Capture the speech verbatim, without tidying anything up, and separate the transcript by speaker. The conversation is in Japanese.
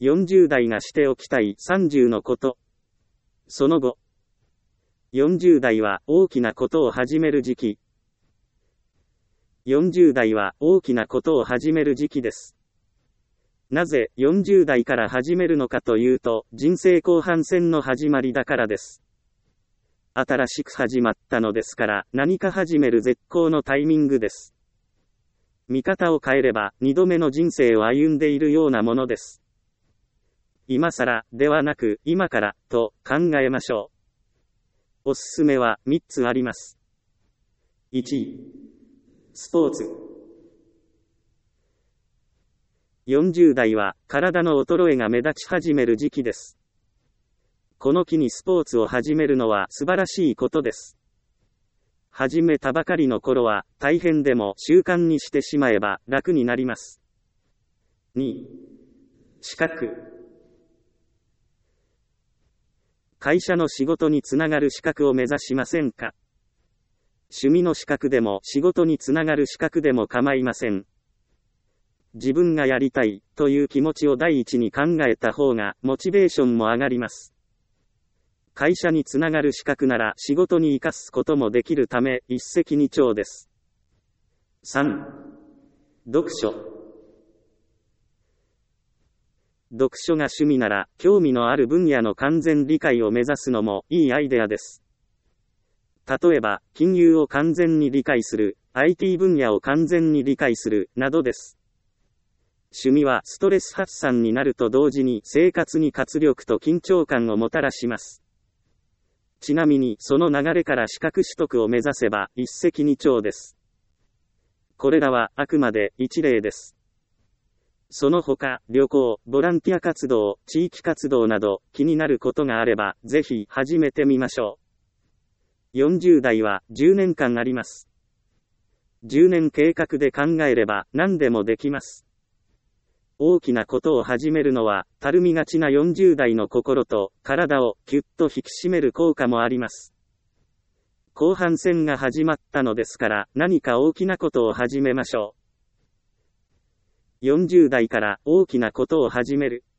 Speaker 1: よんじゅう代がしておきたいさんじゅうのこと。その後。よんじゅう代は大きなことを始める時期。よんじゅう代は大きなことを始める時期です。なぜよんじゅう代から始めるのかというと、人生後半戦の始まりだからです。新しく始まったのですから、何か始める絶好のタイミングです。見方を変えれば、二度目の人生を歩んでいるようなものです。今更、ではなく、今から、と考えましょう。おすすめはみっつあります。いちい、スポーツ。よんじゅう代は、体の衰えが目立ち始める時期です。この機にスポーツを始めるのは素晴らしいことです。始めたばかりの頃は、大変でも習慣にしてしまえば楽になります。に、資格。会社の仕事につながる資格を目指しませんか？趣味の資格でも仕事につながる資格でも構いません。自分がやりたいという気持ちを第一に考えた方がモチベーションも上がります。会社につながる資格なら仕事に生かすこともできるため一石二鳥です。さん、読書。読書が趣味なら興味のある分野の完全理解を目指すのもいいアイデアです。例えば、金融を完全に理解する、アイティー 分野を完全に理解する、などです。趣味はストレス発散になると同時に生活に活力と緊張感をもたらします。ちなみにその流れから資格取得を目指せば一石二鳥です。これらはあくまで一例です。その他、旅行、ボランティア活動、地域活動など気になることがあればぜひ始めてみましょう。よんじゅう代はじゅうねんかんあります。じゅうねん計画で考えれば何でもできます。大きなことを始めるのは、たるみがちなよんじゅう代の心と体をぎゅっと引き締める効果もあります。後半戦が始まったのですから、何か大きなことを始めましょう。よんじゅう代から大きなことを始める。